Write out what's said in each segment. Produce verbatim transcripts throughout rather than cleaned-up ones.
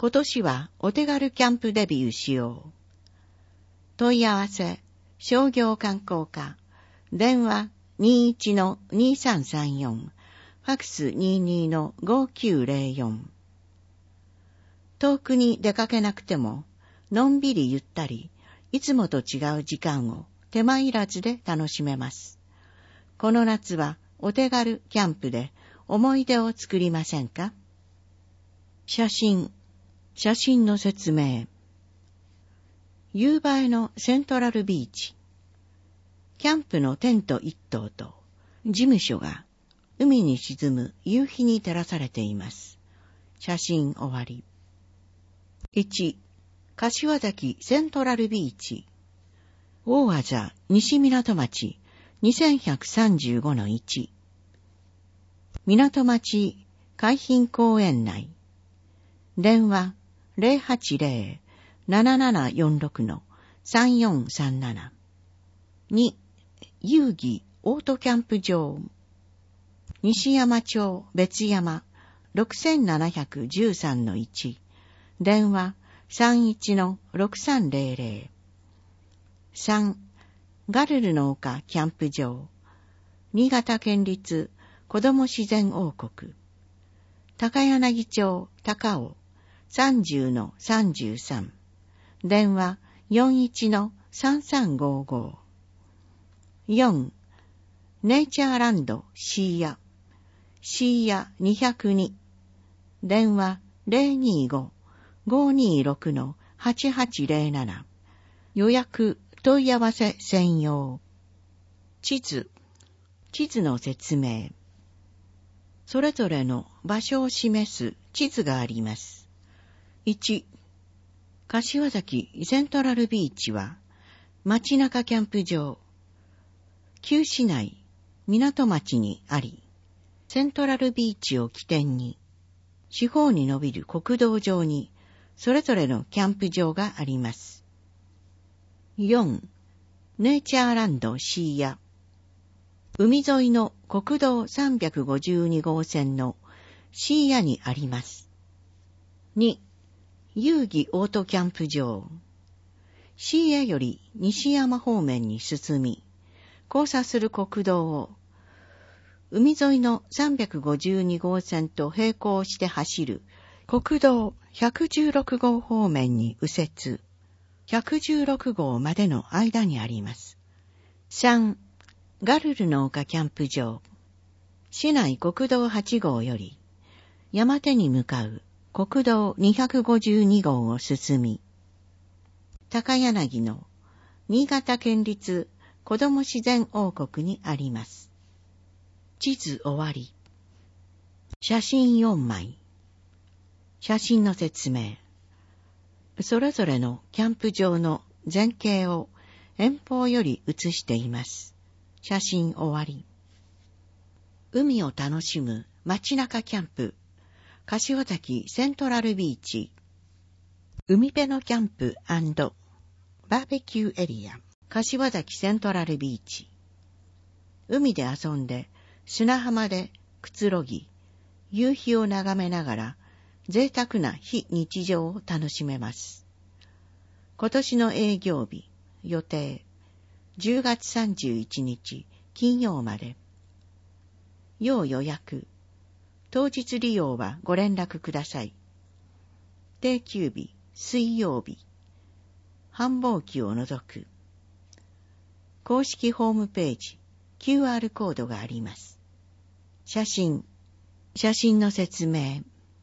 今年はお手軽キャンプデビューしよう。問い合わせ、商業観光課、電話 にいちのにさんさんよん、ファクス にじゅうにのごきゅうゼロよん。遠くに出かけなくても、のんびりゆったり、いつもと違う時間を手間いらずで楽しめます。この夏はお手軽キャンプで思い出を作りませんか？写真、写真の説明。夕映えのセントラルビーチ。キャンプのテント一棟と事務所が海に沈む夕日に照らされています。写真終わり。いち、柏崎セントラルビーチ。大字西港町 にせんひゃくさんじゅうごのいち。港町海浜公園内。電話 ゼロはちゼロ ななななよんろく さんよんさんなな。に、遊戯オートキャンプ場。西山町別山 ろくせんななひゃくじゅうさんのいち。電話 さんいちのろくさんゼロゼロ。さん、ガルルの丘キャンプ場。新潟県立子ども自然王国。高柳町高尾 さんじゅうのさんじゅうさん。電話 よんいちのさんさんごご。よん、ネイチャーランドシーヤ。シーヤにひゃくに。電話 ゼロにご ごにろくのはちはちゼロなな。予約問い合わせ専用。地図。地図の説明。それぞれの場所を示す地図があります。いち、柏崎セントラルビーチは街中キャンプ場。旧市内、港町にあり、セントラルビーチを起点に、四方に伸びる国道上にそれぞれのキャンプ場があります。よん、ネイチャーランドシーヤ。海沿いの国道さんびゃくごじゅうにごうせんのシーヤにあります。に、遊戯オートキャンプ場。シーヤより西山方面に進み、交差する国道を、海沿いのさんびゃくごじゅうにごうせんと並行して走る国道ひゃくじゅうろくごう方面に右折、ひゃくじゅうろくごうまでの間にあります。さん、ガルルの丘キャンプ場。市内国道はちごうより、山手に向かう国道にひゃくごじゅうにごうを進み、高柳の新潟県立子ども自然王国にあります。地図終わり。写真よんまい。写真の説明。それぞれのキャンプ場の全景を遠方より写しています。写真終わり。海を楽しむ街中キャンプ。柏崎セントラルビーチ。海辺のキャンプ&バーベキューエリア。柏崎セントラルビーチ。海で遊んで、砂浜でくつろぎ、夕日を眺めながら、贅沢な非日常を楽しめます。今年の営業日、予定、じゅうがつさんじゅういちにち金曜まで。要予約。当日利用はご連絡ください。定休日、水曜日。繁忙期を除く。公式ホームページ、キューアール コードがあります。写真。写真の説明。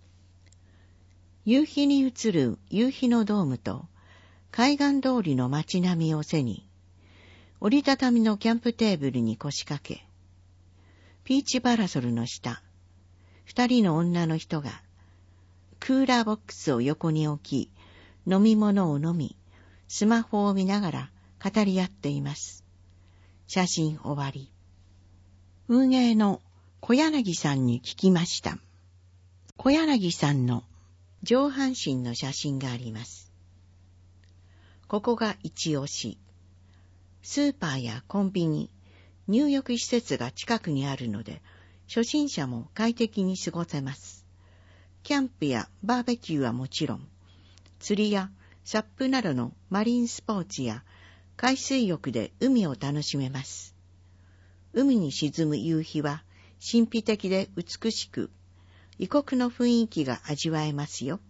夕日に映る夕日のドームと海岸通りの街並みを背に、折りたたみのキャンプテーブルに腰掛け、ピーチパラソルの下、二人の女の人が、クーラーボックスを横に置き、飲み物を飲み、スマホを見ながら語り合っています。写真終わり。運営の小柳さんに聞きました。小柳さんの上半身の写真があります。ここが一押し。スーパーやコンビニ、入浴施設が近くにあるので、初心者も快適に過ごせます。 キャンプやバーベキューはもちろん、釣りやサップなどのマリンスポーツや海水浴で海を楽しめます。海に沈む夕日は神秘的で美しく、異国の雰囲気が味わえますよ。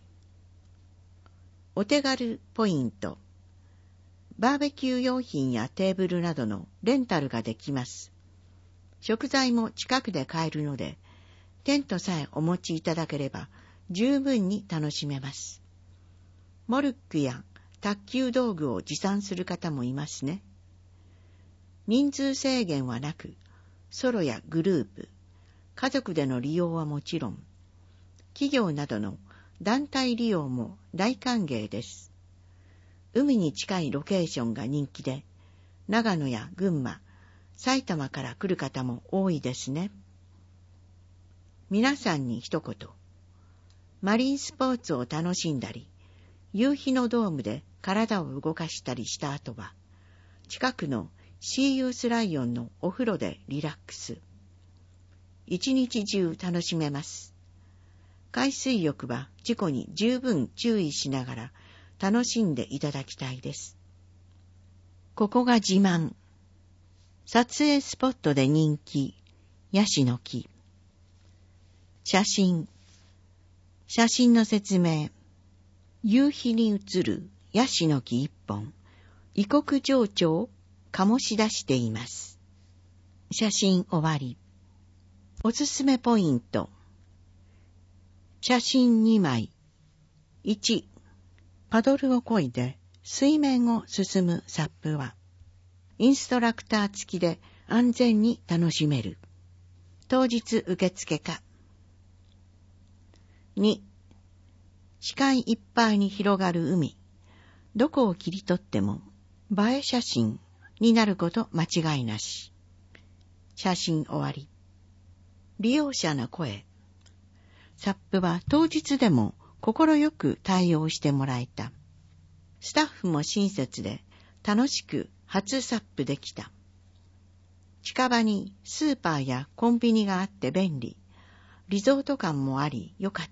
お手軽ポイント。バーベキュー用品やテーブルなどのレンタルができます。食材も近くで買えるので、テントさえお持ちいただければ十分に楽しめます。モルックや卓球道具を持参する方もいますね。人数制限はなく、ソロやグループ、家族での利用はもちろん、企業などの団体利用も大歓迎です。海に近いロケーションが人気で、長野や群馬、埼玉から来る方も多いですね。皆さんに一言。マリンスポーツを楽しんだり、夕日のドームで体を動かしたりした後は、近くのシーユースライオンのお風呂でリラックス。一日中楽しめます。海水浴は事故に十分注意しながら楽しんでいただきたいです。ここが自慢。撮影スポットで人気、ヤシの木。写真。写真の説明。夕日に映るヤシの木一本、異国情緒を醸し出しています。写真終わり。おすすめポイント。写真にまい。いち、パドルを漕いで水面を進むサップは、インストラクター付きで安全に楽しめる。当日受付か。に、視界いっぱいに広がる海。どこを切り取っても映え写真になること間違いなし。写真終わり。利用者の声。サップは当日でも心よく対応してもらえた。スタッフも親切で楽しく初サップできた。近場にスーパーやコンビニがあって便利。リゾート感もありよかった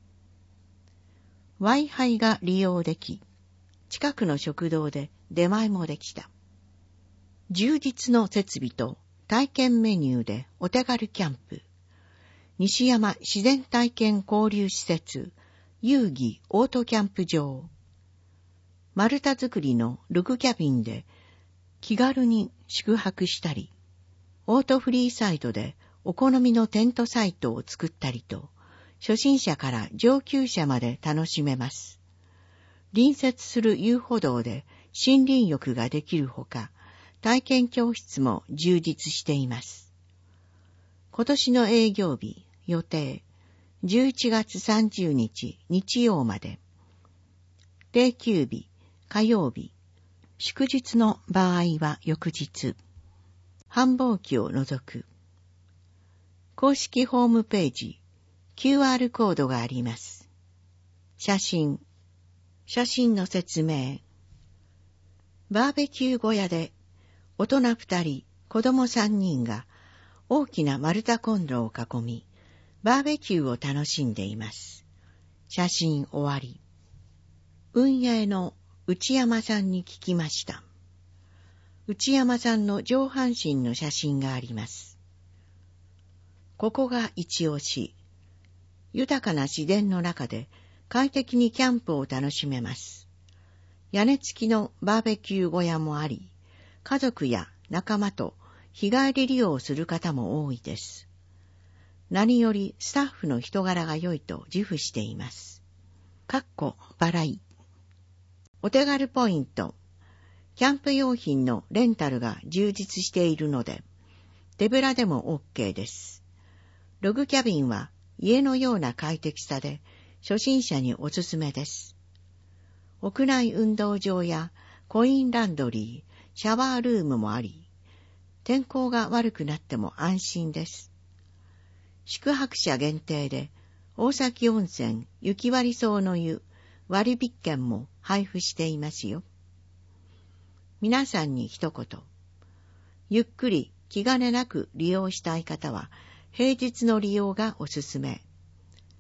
。Wi-Fi が利用でき、近くの食堂で出前もできた。充実の設備と体験メニューでお手軽キャンプ。西山自然体験交流施設、遊戯オートキャンプ場。丸太作りのルグキャビンで気軽に宿泊したり、オートフリーサイトでお好みのテントサイトを作ったりと、初心者から上級者まで楽しめます。隣接する遊歩道で森林浴ができるほか、体験教室も充実しています。今年の営業日、予定、じゅういちがつさんじゅうにち日曜まで。定休日、火曜日、祝日の場合は翌日。繁忙期を除く。公式ホームページ、キューアール コードがあります。写真。写真の説明。バーベキュー小屋で大人二人、子供三人が大きな丸太コンロを囲み、バーベキューを楽しんでいます。写真終わり。運営の内山さんに聞きました。内山さんの上半身の写真があります。ここが一押し。豊かな自然の中で快適にキャンプを楽しめます。屋根付きのバーベキュー小屋もあり、家族や仲間と日帰り利用する方も多いです。何よりスタッフの人柄が良いと自負しています。かっこ払い。お手軽ポイント。キャンプ用品のレンタルが充実しているので、手ぶらでも OK です。ログキャビンは家のような快適さで初心者におすすめです。屋内運動場やコインランドリー、シャワールームもあり、天候が悪くなっても安心です。宿泊者限定で大崎温泉雪割荘の湯割引券も配布していますよ。皆さんに一言。ゆっくり気兼ねなく利用したい方は平日の利用がおすすめ。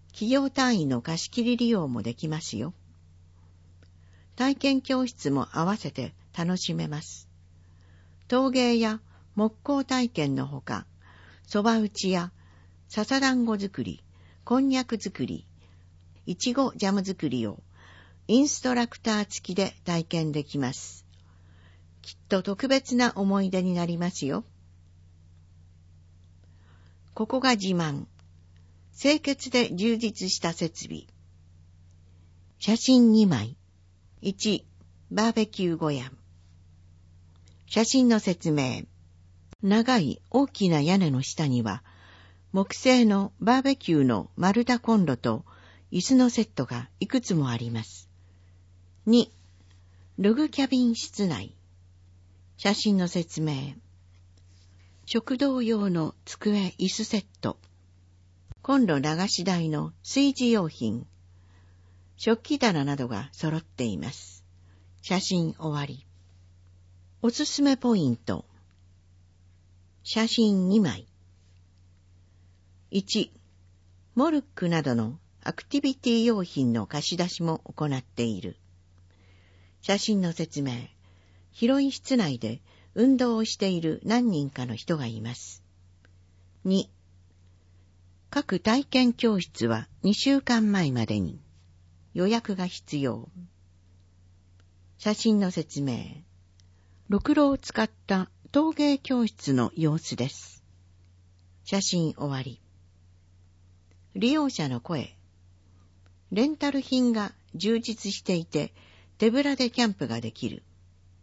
企業単位の貸し切り利用もできますよ。体験教室も合わせて楽しめます。陶芸や木工体験のほか、蕎麦打ちや笹団子作り、こんにゃく作り、いちごジャム作りをインストラクター付きで体験できます。きっと特別な思い出になりますよ。ここが自慢。清潔で充実した設備。写真にまい。いち、バーベキュー小屋。写真の説明。長い大きな屋根の下には、木製のバーベキューの丸太コンロと椅子のセットがいくつもあります。に、ログキャビン室内。写真の説明。食堂用の机椅子セット。コンロ流し台の炊事用品。食器棚などが揃っています。写真終わり。おすすめポイント。写真にまい。いち、モルックなどのアクティビティ用品の貸し出しも行っている。写真の説明。広い室内で運動をしている何人かの人がいます。に、各体験教室はにしゅうかんまえまでに予約が必要。写真の説明。ろくろを使った陶芸教室の様子です。写真終わり。利用者の声。レンタル品が充実していて手ぶらでキャンプができる。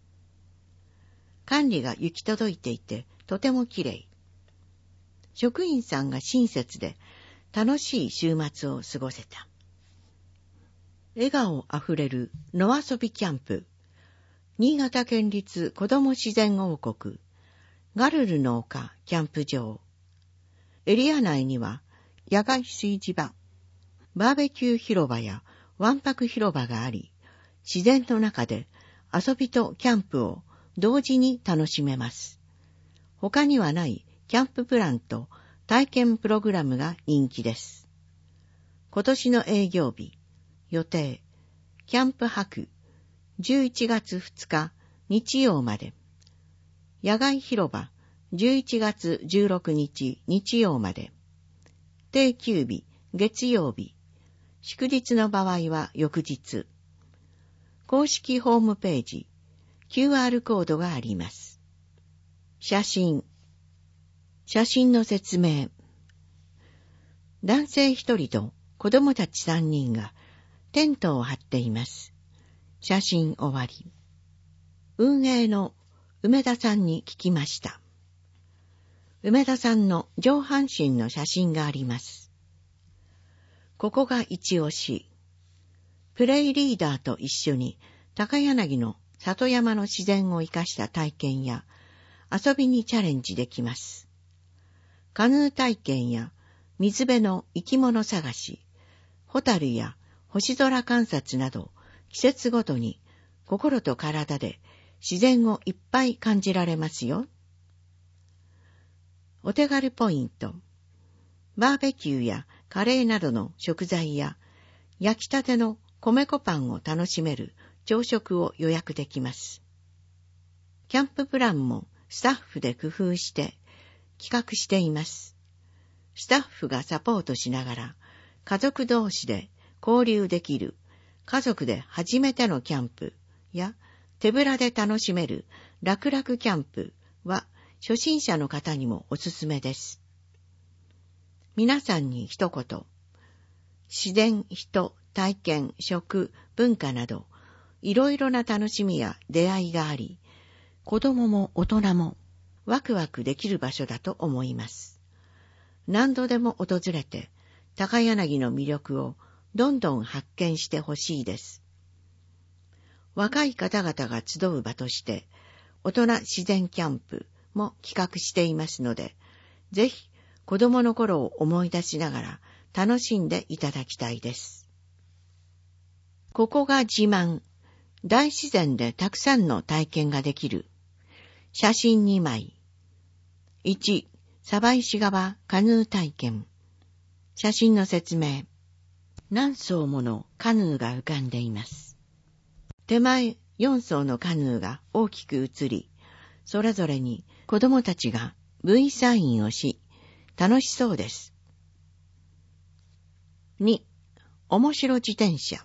管理が行き届いていてとてもきれい。職員さんが親切で楽しい週末を過ごせた。笑顔あふれる野遊びキャンプ。新潟県立子ども自然王国ガルルの丘キャンプ場。エリア内には野外炊事場、バーベキュー広場やわんぱく広場があり、自然の中で遊びとキャンプを同時に楽しめます。他にはないキャンププランと体験プログラムが人気です。今年の営業日、予定、キャンプ泊、じゅういちがつふつか日曜まで。野外広場、じゅういちがつじゅうろくにち日曜まで。定休日、月曜日。祝日の場合は翌日。公式ホームページ、キューアール コードがあります。写真。写真の説明。男性一人と子供たち三人がテントを張っています。写真終わり。運営の梅田さんに聞きました。梅田さんの上半身の写真があります。ここが一押し。プレイリーダーと一緒に高柳の里山の自然を生かした体験や遊びにチャレンジできます。カヌー体験や水辺の生き物探し、ホタルや星空観察など季節ごとに心と体で自然をいっぱい感じられますよ。お手軽ポイント。バーベキューやカレーなどの食材や焼きたての米粉パンを楽しめる朝食を予約できます。キャンププランもスタッフで工夫して企画しています。スタッフがサポートしながら家族同士で交流できる家族で初めてのキャンプや手ぶらで楽しめる楽々キャンプは初心者の方にもおすすめです。皆さんに一言。自然、人、体験、食、文化などいろいろな楽しみや出会いがあり、子供も大人もワクワクできる場所だと思います。何度でも訪れて高柳の魅力をどんどん発見してほしいです。若い方々が集う場として大人自然キャンプも企画していますので、ぜひ子供の頃を思い出しながら楽しんでいただきたいです。ここが自慢。大自然でたくさんの体験ができる。写真にまい。いち、鯖石川カヌー体験。写真の説明。 何艘ものカヌーが浮かんでいます。手前よん艘のカヌーが大きく映り、それぞれに子供たちが V サインをし、楽しそうです。に、面白自転車。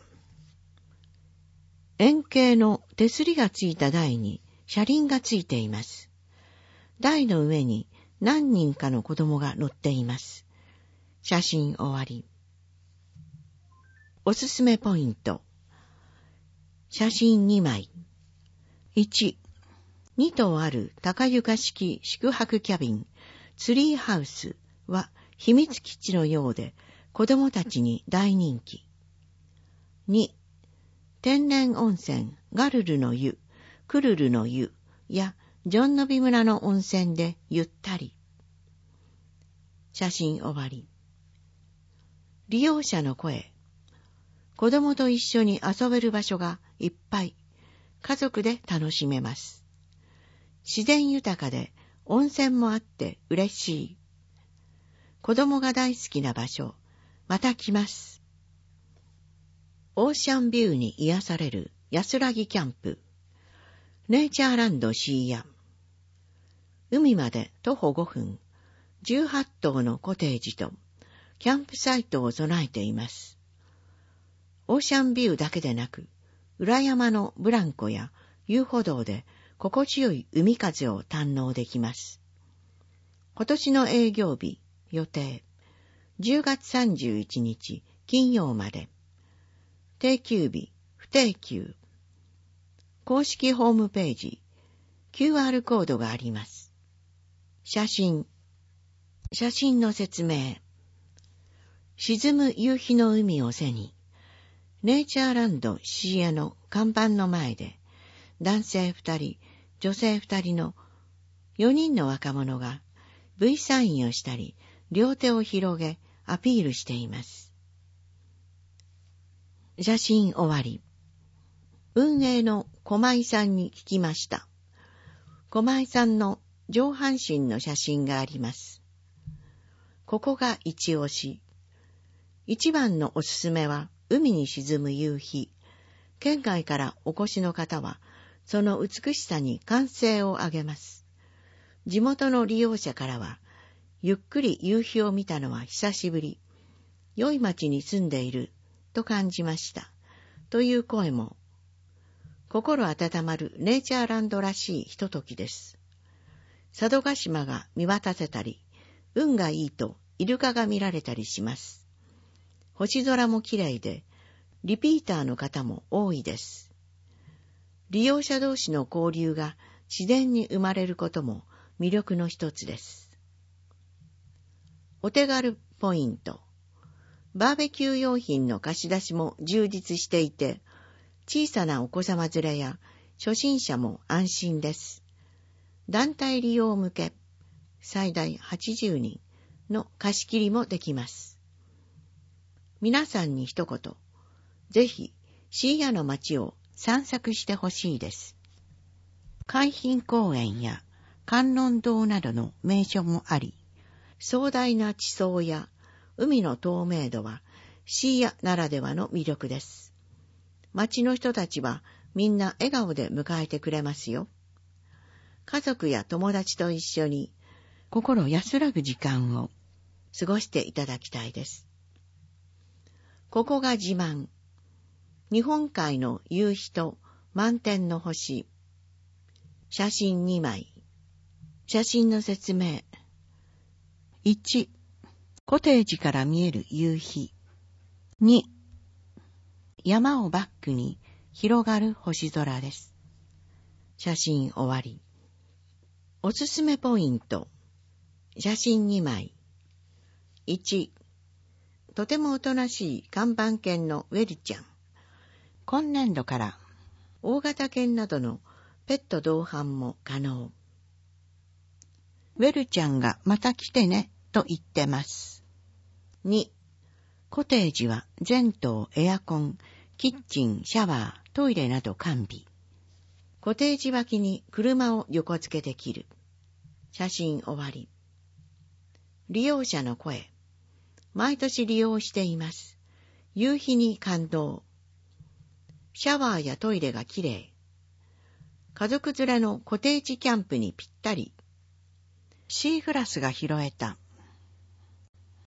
円形の手すりがついた台に車輪がついています。台の上に何人かの子供が乗っています。写真終わり。おすすめポイント。写真にまい。いち、に棟ある高床式宿泊キャビン、ツリーハウスは秘密基地のようで子供たちに大人気。に、天然温泉ガルルの湯、クルルの湯やジョンノビ村の温泉でゆったり。写真終わり。利用者の声。子供と一緒に遊べる場所がいっぱい。家族で楽しめます。自然豊かで温泉もあって嬉しい。子供が大好きな場所。また来ます。オーシャンビューに癒される安らぎキャンプ。ネイチャーランドシーヤン。海まで徒歩ごふん。じゅうはち棟のコテージとキャンプサイトを備えています。オーシャンビューだけでなく、裏山のブランコや遊歩道で心地よい海風を堪能できます。今年の営業日、予定、じゅうがつさんじゅういちにち金曜まで。定休日、不定休。公式ホームページ、キューアール コードがあります。写真。写真の説明。沈む夕日の海を背に、ネイチャーランド シー エー の看板の前で、男性二人、女性二人のよにんの若者が V サインをしたり、両手を広げアピールしています。写真終わり。運営の駒井さんに聞きました。駒井さんの上半身の写真があります。ここが一押し。一番のおすすめは海に沈む夕日。県外からお越しの方は、その美しさに歓声を上げます。地元の利用者からは、ゆっくり夕日を見たのは久しぶり。良い町に住んでいると感じました。という声も。心温まるネイチャーランドらしいひとときです。佐渡島が見渡せたり、運がいいとイルカが見られたりします。星空もきれいで、リピーターの方も多いです。利用者同士の交流が自然に生まれることも魅力の一つです。お手軽ポイント。バーベキュー用品の貸し出しも充実していて、小さなお子様連れや初心者も安心です。団体利用向け、最大はちじゅうにんの貸し切りもできます。皆さんに一言、ぜひシーヤの街を散策してほしいです。海浜公園や観音堂などの名所もあり、壮大な地層や海の透明度はシーヤならではの魅力です。街の人たちはみんな笑顔で迎えてくれますよ。家族や友達と一緒に心安らぐ時間を過ごしていただきたいです。ここが自慢。日本海の夕日と満天の星。写真にまい。写真の説明。いち、コテージから見える夕日。に、山をバックに広がる星空です。写真終わり。おすすめポイント。写真にまい。いち、とてもおとなしい看板犬のウェルちゃん。今年度から大型犬などのペット同伴も可能。ウェルちゃんがまた来てねと言ってます。に、コテージは全棟エアコン、キッチン、シャワー、トイレなど完備。コテージ脇に車を横付けできる。写真終わり。利用者の声。毎年利用しています。 夕日に感動。シャワーやトイレがきれい。家族連れのコテージキャンプにぴったり。シーグラスが拾えた。